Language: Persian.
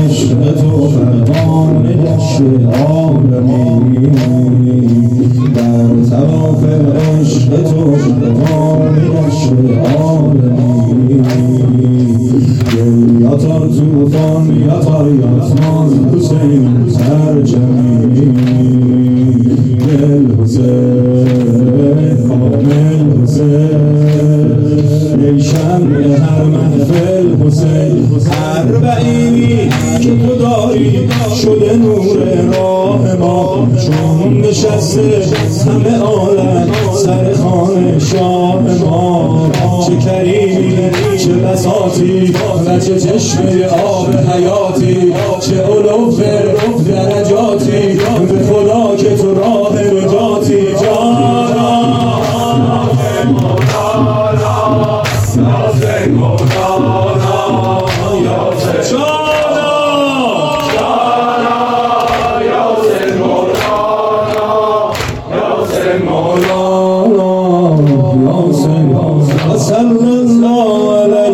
عشق تو فرمان دشت عالمی، در طواف عشق تو فرمان دشت عالمی. یاتار توفان یاتار یاتمان حسین سرجمی، دل حسین کامل حسین، ای شمع هر محفل حسین. اربعینی که تو داری شده نور راه ما، چون نشسته همه عالم سر خانه شاه ما. چه کریمی چه بساطی و چه چشمه آب حیاتی، چه علوف درجاتی به خدا که تو راه نجاتی. جانا صلی الله علیه